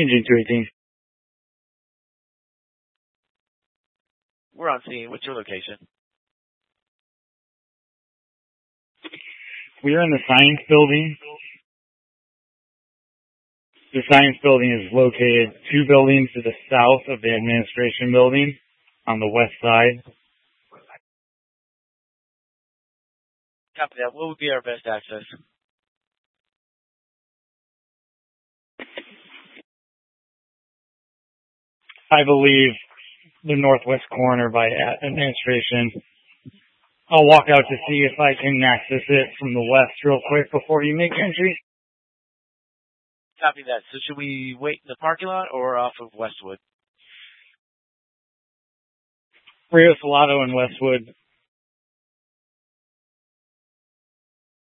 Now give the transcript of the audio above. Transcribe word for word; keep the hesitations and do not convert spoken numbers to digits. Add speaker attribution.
Speaker 1: Engine two eighteen.
Speaker 2: We're on scene. What's your location?
Speaker 1: We are in the science building. The science building is located two buildings to the south of the administration building on the west side.
Speaker 2: Copy that. What would be our best access?
Speaker 1: I believe the northwest corner by administration. I'll walk out to see if I can access it from the west real quick before you make entry.
Speaker 2: Copy that. So should we wait in the parking lot or off of Westwood?
Speaker 1: Rio Salado and Westwood